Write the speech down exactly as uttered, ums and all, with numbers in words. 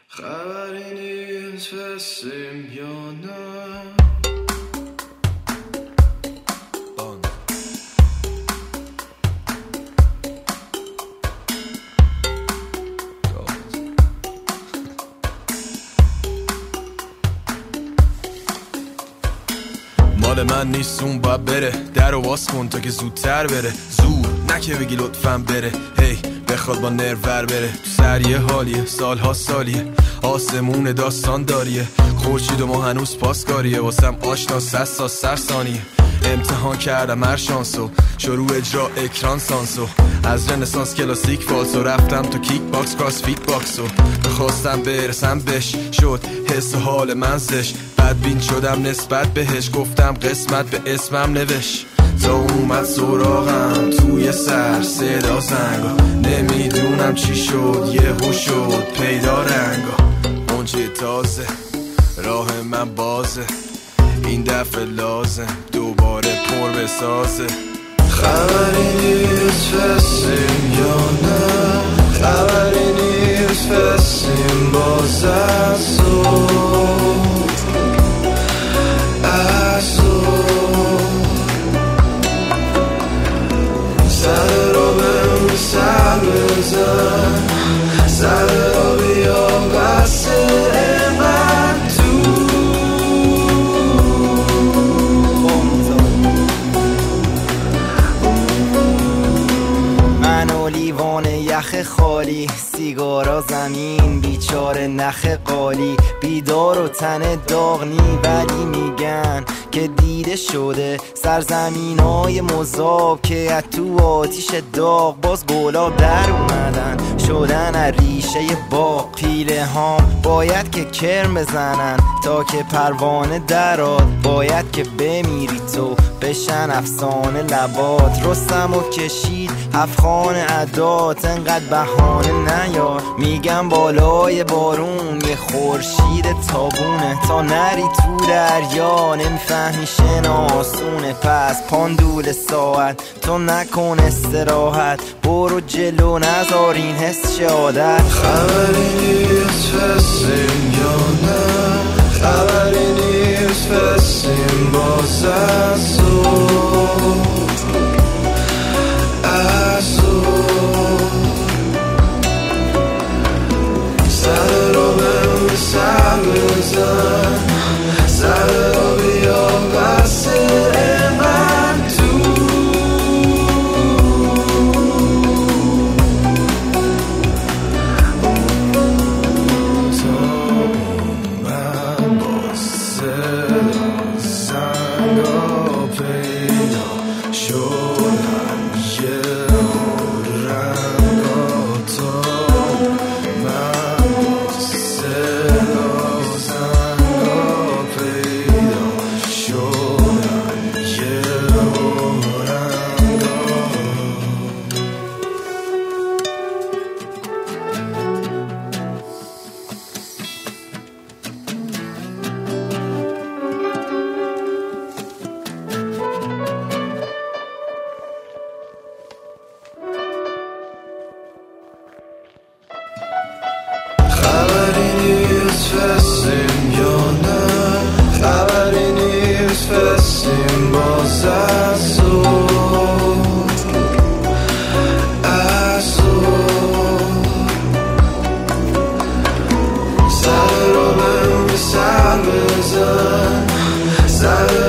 خبری نیست فرستیم یا نه. مال من نیست اون باید بره، در و باز کن تا که زودتر بره. زور نکه بگی لطفاً بره، هی بخواد با نرور بره. تو سر یه حالیه، سالها سالیه، آسمون داستان داریه. خورشید و ما هنوز پاسکاریه، واسم آشنا سستا سر ثانیه. امتحان کردم هر شانسو، شروع اجرا اکران سانسو. از رنسانس کلاسیک فالسو رفتم تو کیک باکس کراس فیت باکسو. بخواستم برسم بهش شد حس و حال من زش. بدبین شدم نسبت بهش، گفتم قسمت به اسمم نوشت. تا اومد سراغم توی سر صدا زنگا، نمیدونم چی شد یهو شد پیدا رنگا. اونچه تازه راه من بازه، این دفعه لازم دوباره پر بسازه. خبری نیست فرستیم یا نه، خبری نیست فرستیم باز از تو از تو. سر رو بهم سر بزن، سر رو بیا بسه من تو. من و لیوان یخ خالی، سیگارا زمین بیچاره نخ قالی. بیدار و تن داغنی ولی میگن که دیده شده سرزمینای مذاب که از تو آتیش داغ باز گلاب در اومدن شدن از ریشه باغ. پیله هام باید که کرم بزنن تا که پروانه دراد، باید که بمیری تو بشن افسانه لبات. رستم و کشید هفخان عدات، انقدر بهانه نیار. میگم بالای بارون یه خورشید تابونه، تا نری تو دریا نمیفهمی شناسونه. پس پاندول ساعت تو نکن استراحت، برو جلو نذار این حس شه عادت. خبری نیست فرستیم یا نه، خبری نیست فرستیم باز از تو از تو. سر رو بهم سر بزن، سر رو بیا بسه من تو. تا من با صدا زنگا پیدا شدم یه رنگا. تا من با صدا زنگا پیدا شدم یه رنگا. خبری نیست فرستیم یا نه، خبری نیست فرستیم باز از تو از تو. سر رو بهم سر بزن، سر